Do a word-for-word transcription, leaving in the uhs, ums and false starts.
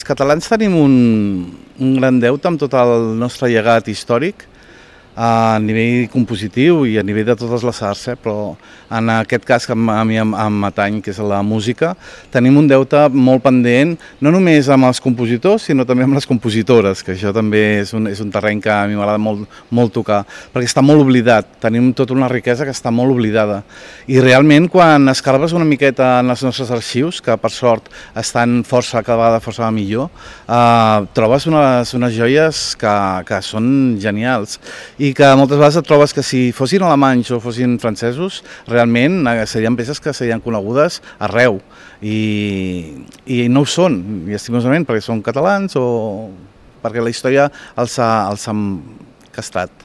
Els catalans tenim un, un gran deute amb tot el nostre llegat històric, a nivell compositiu i a nivell de totes les arts, eh? Però en aquest cas que a mi em, em matany, que és la música, tenim un deute molt pendent, no només amb els compositors, sinó també amb les compositores, que això també és un, és un terreny que a mi m'agrada molt, molt tocar, perquè està molt oblidat, tenim tota una riquesa que està molt oblidada. I realment, quan escarbes una miqueta en els nostres arxius, que per sort estan força, cada vegada força millor, eh, trobes unes, unes joies que, que són genials, i que moltes vegades et trobes que si fossin alemanys o fossin francesos, realment serien peces que serien conegudes arreu, i, i no ho són, llastimosament, perquè són catalans o perquè la història els ha, els ha castat.